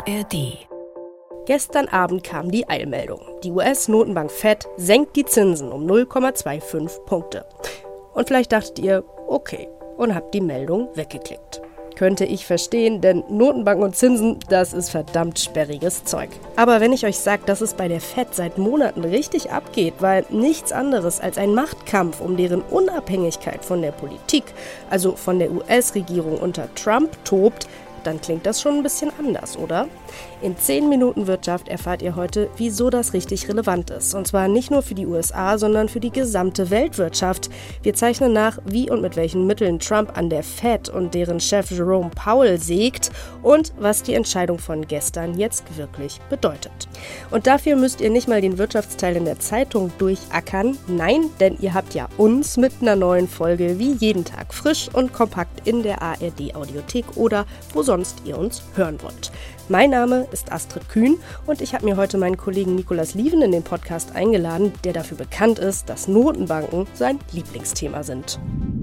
ARD. Gestern Abend kam die Eilmeldung. Die US-Notenbank Fed senkt die Zinsen um 0,25 Punkte. Und vielleicht dachtet ihr, okay, und habt die Meldung weggeklickt. Könnte ich verstehen, denn Notenbanken und Zinsen, das ist verdammt sperriges Zeug. Aber wenn ich euch sage, dass es bei der Fed seit Monaten richtig abgeht, weil nichts anderes als ein Machtkampf um deren Unabhängigkeit von der Politik, also von der US-Regierung unter Trump tobt, dann klingt das schon ein bisschen anders, oder? In 10 Minuten Wirtschaft erfahrt ihr heute, wieso das richtig relevant ist. Und zwar nicht nur für die USA, sondern für die gesamte Weltwirtschaft. Wir zeichnen nach, wie und mit welchen Mitteln Trump an der Fed und deren Chef Jerome Powell sägt und was die Entscheidung von gestern jetzt wirklich bedeutet. Und dafür müsst ihr nicht mal den Wirtschaftsteil in der Zeitung durchackern. Nein, denn ihr habt ja uns mit einer neuen Folge wie jeden Tag frisch und kompakt in der ARD-Audiothek oder wo sonst ihr uns hören wollt. Mein Name ist Astrid Kühn und ich habe mir heute meinen Kollegen Nicolas Lieven in den Podcast eingeladen, der dafür bekannt ist, dass Notenbanken sein Lieblingsthema sind.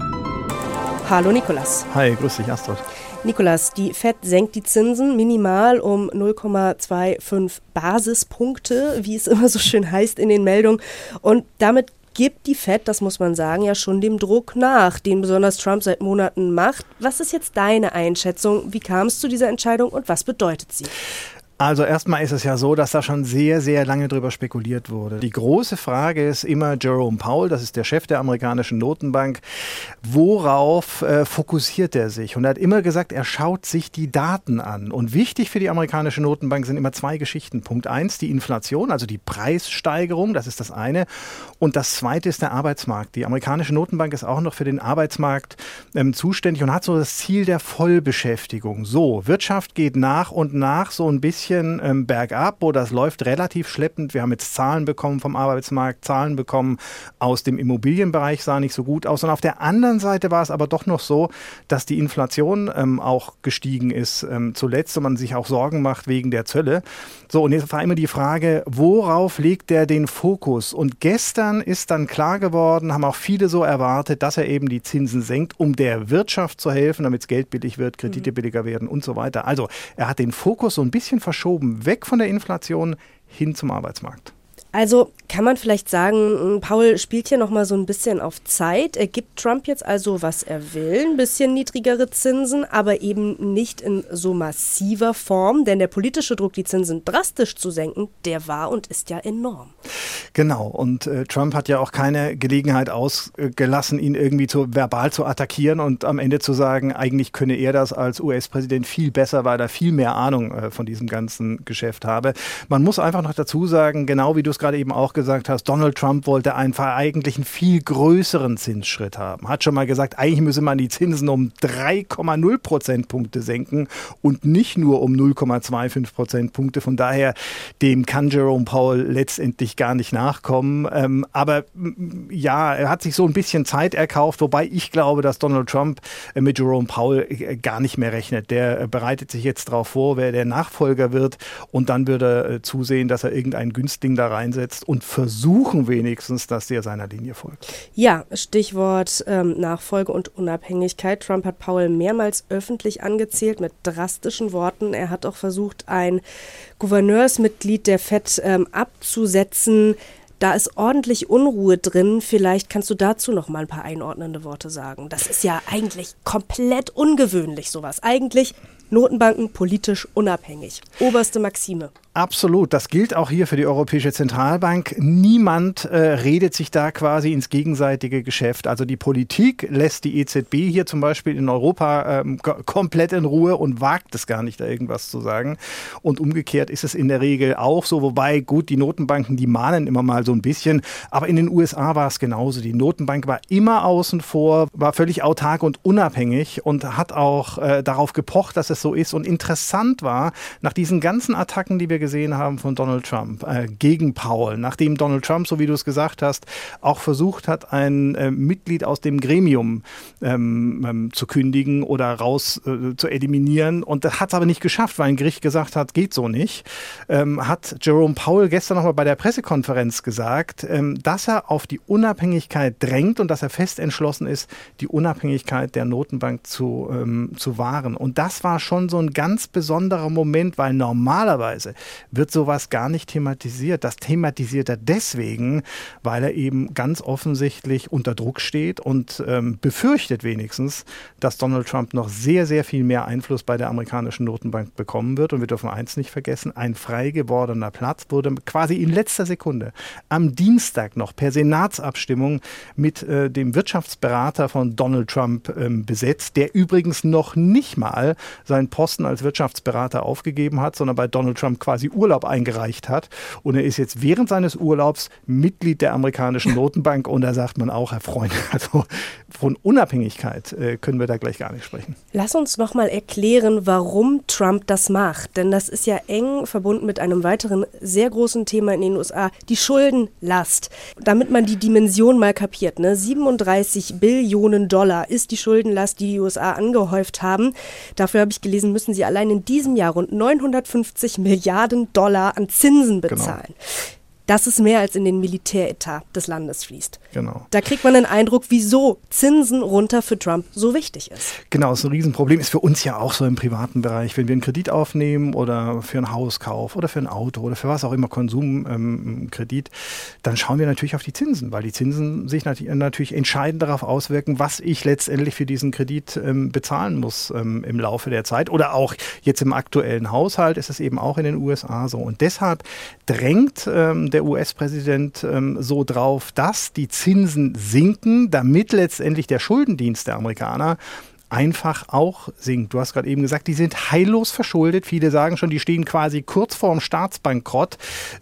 Hallo Nicolas. Hi, grüß dich Astrid. Nicolas, die Fed senkt die Zinsen minimal um 0,25 Basispunkte, wie es immer so schön heißt in den Meldungen, und damit gibt die Fed, das muss man sagen, ja schon dem Druck nach, den besonders Trump seit Monaten macht. Was ist jetzt deine Einschätzung? Wie kam es zu dieser Entscheidung und was bedeutet sie? Also erstmal ist es ja so, dass da schon sehr, sehr lange drüber spekuliert wurde. Die große Frage ist immer Jerome Powell, das ist der Chef der amerikanischen Notenbank, worauf fokussiert er sich? Und er hat immer gesagt, er schaut sich die Daten an. Und wichtig für die amerikanische Notenbank sind immer zwei Geschichten. Punkt 1, die Inflation, also die Preissteigerung, das ist das eine. Und das zweite ist der Arbeitsmarkt. Die amerikanische Notenbank ist auch noch für den Arbeitsmarkt zuständig und hat so das Ziel der Vollbeschäftigung. So, Wirtschaft geht nach und nach so ein bisschen bergab, wo das läuft relativ schleppend. Wir haben jetzt Zahlen bekommen vom Arbeitsmarkt, Zahlen bekommen aus dem Immobilienbereich, sah nicht so gut aus. Und auf der anderen Seite war es aber doch noch so, dass die Inflation auch gestiegen ist zuletzt und man sich auch Sorgen macht wegen der Zölle. So, und jetzt war immer die Frage, worauf legt der den Fokus? Und gestern ist dann klar geworden, haben auch viele so erwartet, dass er eben die Zinsen senkt, um der Wirtschaft zu helfen, damit es Geld billig wird, Kredite billiger werden und so weiter. Also er hat den Fokus so ein bisschen verschoben, weg von der Inflation hin zum Arbeitsmarkt. Also kann man vielleicht sagen, Powell spielt hier nochmal so ein bisschen auf Zeit. Er gibt Trump jetzt also, was er will, ein bisschen niedrigere Zinsen, aber eben nicht in so massiver Form, denn der politische Druck, die Zinsen drastisch zu senken, der war und ist ja enorm. Genau, und Trump hat ja auch keine Gelegenheit ausgelassen, ihn irgendwie verbal zu attackieren und am Ende zu sagen, eigentlich könne er das als US-Präsident viel besser, weil er viel mehr Ahnung von diesem ganzen Geschäft habe. Man muss einfach noch dazu sagen, genau wie du es gerade eben auch gesagt hast, Donald Trump wollte einfach eigentlich einen viel größeren Zinsschritt haben. Hat schon mal gesagt, eigentlich müsse man die Zinsen um 3,0 Prozentpunkte senken und nicht nur um 0,25 Prozentpunkte. Von daher, dem kann Jerome Powell letztendlich gar nicht nachkommen. Aber ja, er hat sich so ein bisschen Zeit erkauft, wobei ich glaube, dass Donald Trump mit Jerome Powell gar nicht mehr rechnet. Der bereitet sich jetzt darauf vor, wer der Nachfolger wird, und dann wird er zusehen, dass er irgendeinen Günstling da reinsetzt und versuchen wenigstens, dass der seiner Linie folgt. Ja, Stichwort Nachfolge und Unabhängigkeit. Trump hat Powell mehrmals öffentlich angezählt mit drastischen Worten. Er hat auch versucht, ein Gouverneursmitglied der Fed abzusetzen. Da ist ordentlich Unruhe drin. Vielleicht kannst du dazu noch mal ein paar einordnende Worte sagen. Das ist ja eigentlich komplett ungewöhnlich, sowas. Eigentlich Notenbanken politisch unabhängig. Oberste Maxime. Absolut, das gilt auch hier für die Europäische Zentralbank. Niemand redet sich da quasi ins gegenseitige Geschäft. Also die Politik lässt die EZB hier zum Beispiel in Europa komplett in Ruhe und wagt es gar nicht, da irgendwas zu sagen. Und umgekehrt ist es in der Regel auch so, wobei gut, die Notenbanken, die mahnen immer mal so ein bisschen. Aber in den USA war es genauso. Die Notenbank war immer außen vor, war völlig autark und unabhängig und hat auch darauf gepocht, dass es so ist. Und interessant war, nach diesen ganzen Attacken, die wir gesehen haben von Donald Trump gegen Powell, nachdem Donald Trump, so wie du es gesagt hast, auch versucht hat, ein Mitglied aus dem Gremium zu kündigen oder raus zu eliminieren. Und das hat es aber nicht geschafft, weil ein Gericht gesagt hat, geht so nicht. Hat Jerome Powell gestern nochmal bei der Pressekonferenz gesagt, dass er auf die Unabhängigkeit drängt und dass er fest entschlossen ist, die Unabhängigkeit der Notenbank zu wahren. Und das war schon so ein ganz besonderer Moment, weil normalerweise wird sowas gar nicht thematisiert. Das thematisiert er deswegen, weil er eben ganz offensichtlich unter Druck steht und befürchtet wenigstens, dass Donald Trump noch sehr, sehr viel mehr Einfluss bei der amerikanischen Notenbank bekommen wird. Und wir dürfen eins nicht vergessen, ein frei gewordener Platz wurde quasi in letzter Sekunde am Dienstag noch per Senatsabstimmung mit dem Wirtschaftsberater von Donald Trump besetzt, der übrigens noch nicht mal seinen Posten als Wirtschaftsberater aufgegeben hat, sondern bei Donald Trump quasi Urlaub eingereicht hat. Und er ist jetzt während seines Urlaubs Mitglied der amerikanischen Notenbank. Und da sagt man auch, Herr Freund, also von Unabhängigkeit können wir da gleich gar nicht sprechen. Lass uns noch mal erklären, warum Trump das macht. Denn das ist ja eng verbunden mit einem weiteren sehr großen Thema in den USA, die Schuldenlast. Damit man die Dimension mal kapiert, 37 Billionen Dollar ist die Schuldenlast, die USA angehäuft haben. Dafür habe ich gelesen, müssen sie allein in diesem Jahr rund 950 Milliarden Dollar an Zinsen bezahlen. Genau. Das ist mehr, als in den Militäretat des Landes fließt. Genau. Da kriegt man den Eindruck, wieso Zinsen runter für Trump so wichtig ist. Genau, das ist ein Riesenproblem. Ist für uns ja auch so im privaten Bereich. Wenn wir einen Kredit aufnehmen oder für einen Hauskauf oder für ein Auto oder für was auch immer, Konsumkredit, dann schauen wir natürlich auf die Zinsen, weil die Zinsen sich natürlich entscheidend darauf auswirken, was ich letztendlich für diesen Kredit bezahlen muss im Laufe der Zeit. Oder auch jetzt im aktuellen Haushalt ist es eben auch in den USA so. Und deshalb drängt der US-Präsident so drauf, dass die Zinsen sinken, damit letztendlich der Schuldendienst der Amerikaner einfach auch sinkt. Du hast gerade eben gesagt, die sind heillos verschuldet. Viele sagen schon, die stehen quasi kurz vorm Staatsbankrott.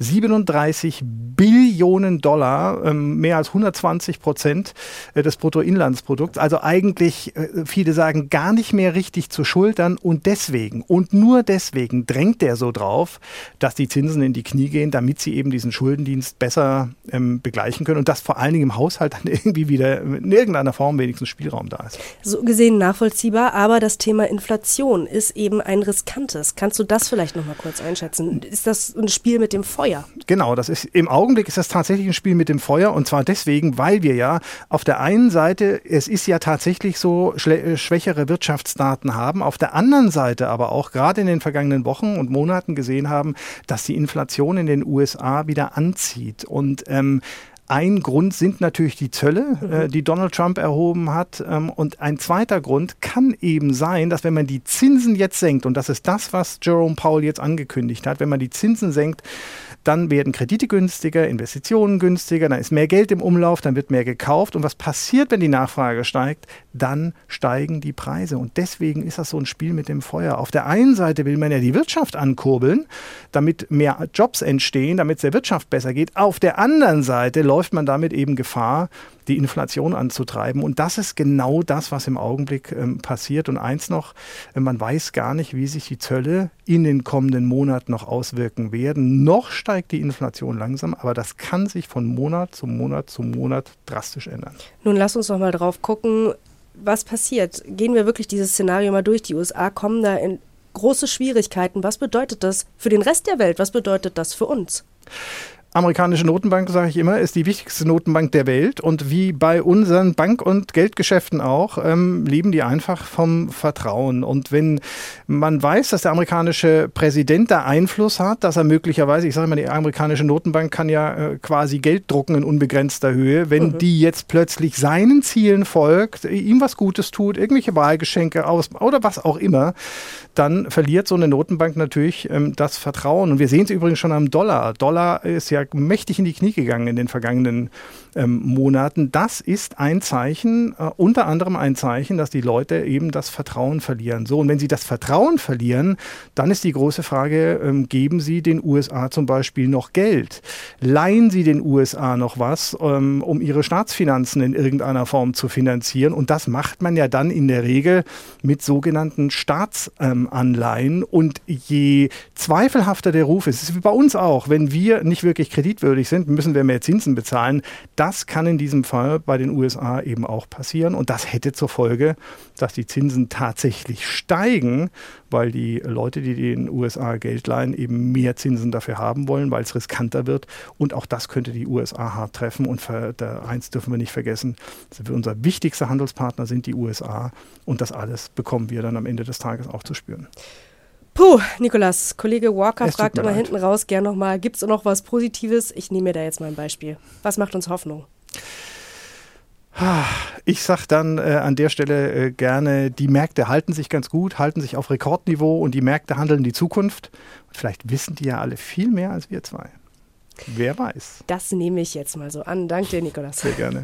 37 Billionen Dollar, mehr als 120% des Bruttoinlandsprodukts. Also eigentlich, viele sagen, gar nicht mehr richtig zu schultern. Und deswegen, und nur deswegen drängt der so drauf, dass die Zinsen in die Knie gehen, damit sie eben diesen Schuldendienst besser begleichen können. Und dass vor allen Dingen im Haushalt dann irgendwie wieder in irgendeiner Form wenigstens Spielraum da ist. So gesehen nachvollziehbar, aber das Thema Inflation ist eben ein riskantes. Kannst du das vielleicht noch mal kurz einschätzen? Ist das ein Spiel mit dem Feuer? Genau, im Augenblick ist das tatsächlich ein Spiel mit dem Feuer und zwar deswegen, weil wir ja auf der einen Seite, es ist ja tatsächlich so, schwächere Wirtschaftsdaten haben, auf der anderen Seite aber auch gerade in den vergangenen Wochen und Monaten gesehen haben, dass die Inflation in den USA wieder anzieht und ein Grund sind natürlich die Zölle, die Donald Trump erhoben hat. Und ein zweiter Grund kann eben sein, dass wenn man die Zinsen jetzt senkt, und das ist das, was Jerome Powell jetzt angekündigt hat, wenn man die Zinsen senkt, dann werden Kredite günstiger, Investitionen günstiger, dann ist mehr Geld im Umlauf, dann wird mehr gekauft. Und was passiert, wenn die Nachfrage steigt? Dann steigen die Preise. Und deswegen ist das so ein Spiel mit dem Feuer. Auf der einen Seite will man ja die Wirtschaft ankurbeln, damit mehr Jobs entstehen, damit es der Wirtschaft besser geht. Auf der anderen Seite läuft man damit eben Gefahr, die Inflation anzutreiben. Und das ist genau das, was im Augenblick passiert. Und eins noch, man weiß gar nicht, wie sich die Zölle in den kommenden Monaten noch auswirken werden. Noch steigt die Inflation langsam, aber das kann sich von Monat zu Monat zu Monat drastisch ändern. Nun lass uns noch mal drauf gucken, was passiert. Gehen wir wirklich dieses Szenario mal durch. Die USA kommen da in große Schwierigkeiten. Was bedeutet das für den Rest der Welt? Was bedeutet das für uns? Amerikanische Notenbank, sage ich immer, ist die wichtigste Notenbank der Welt und wie bei unseren Bank- und Geldgeschäften auch, leben die einfach vom Vertrauen. Und wenn man weiß, dass der amerikanische Präsident da Einfluss hat, dass er möglicherweise, ich sage immer, die amerikanische Notenbank kann ja quasi Geld drucken in unbegrenzter Höhe, wenn die jetzt plötzlich seinen Zielen folgt, ihm was Gutes tut, irgendwelche Wahlgeschenke aus oder was auch immer, dann verliert so eine Notenbank natürlich das Vertrauen. Und wir sehen es übrigens schon am Dollar. Dollar ist ja mächtig in die Knie gegangen in den vergangenen Monaten. Das ist ein Zeichen, unter anderem ein Zeichen, dass die Leute eben das Vertrauen verlieren. So, und wenn sie das Vertrauen verlieren, dann ist die große Frage, geben sie den USA zum Beispiel noch Geld? Leihen sie den USA noch was, um ihre Staatsfinanzen in irgendeiner Form zu finanzieren? Und das macht man ja dann in der Regel mit sogenannten Staatsanleihen. Und je zweifelhafter der Ruf ist, es ist wie bei uns auch, wenn wir nicht wirklich kreditwürdig sind, müssen wir mehr Zinsen bezahlen. Das kann in diesem Fall bei den USA eben auch passieren. Und das hätte zur Folge, dass die Zinsen tatsächlich steigen, weil die Leute, die den USA Geld leihen, eben mehr Zinsen dafür haben wollen, weil es riskanter wird. Und auch das könnte die USA hart treffen. Und eins dürfen wir nicht vergessen, unser wichtigster Handelspartner sind die USA. Und das alles bekommen wir dann am Ende des Tages auch zu spüren. Puh, Nicolas, Kollege Walker fragt immer hinten raus gern nochmal, gibt es noch was Positives? Ich nehme mir da jetzt mal ein Beispiel. Was macht uns Hoffnung? Ich sage dann an der Stelle gerne, die Märkte halten sich ganz gut, halten sich auf Rekordniveau und die Märkte handeln die Zukunft. Und vielleicht wissen die ja alle viel mehr als wir zwei. Wer weiß. Das nehme ich jetzt mal so an. Danke dir, Nicolas. Sehr gerne.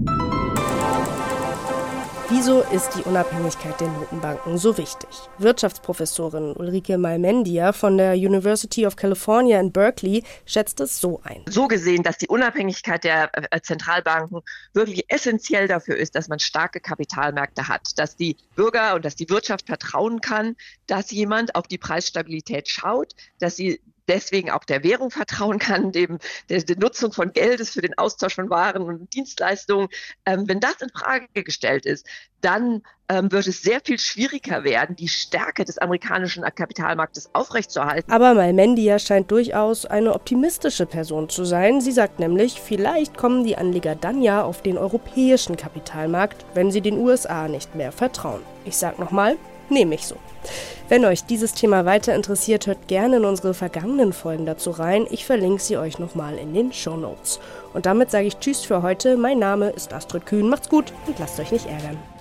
Wieso ist die Unabhängigkeit der Notenbanken so wichtig? Wirtschaftsprofessorin Ulrike Malmendia von der University of California in Berkeley schätzt es so ein. So gesehen, dass die Unabhängigkeit der Zentralbanken wirklich essentiell dafür ist, dass man starke Kapitalmärkte hat, dass die Bürger und dass die Wirtschaft vertrauen kann, dass jemand auf die Preisstabilität schaut, dass sie deswegen auch der Währung vertrauen kann, der Nutzung von Geldes für den Austausch von Waren und Dienstleistungen. Wenn das in Frage gestellt ist, dann wird es sehr viel schwieriger werden, die Stärke des amerikanischen Kapitalmarktes aufrechtzuerhalten. Aber Malmendia scheint durchaus eine optimistische Person zu sein. Sie sagt nämlich, vielleicht kommen die Anleger dann ja auf den europäischen Kapitalmarkt, wenn sie den USA nicht mehr vertrauen. Ich sag nochmal, nehme ich so. Wenn euch dieses Thema weiter interessiert, hört gerne in unsere vergangenen Folgen dazu rein. Ich verlinke sie euch nochmal in den Shownotes. Und damit sage ich Tschüss für heute. Mein Name ist Astrid Kühn. Macht's gut und lasst euch nicht ärgern.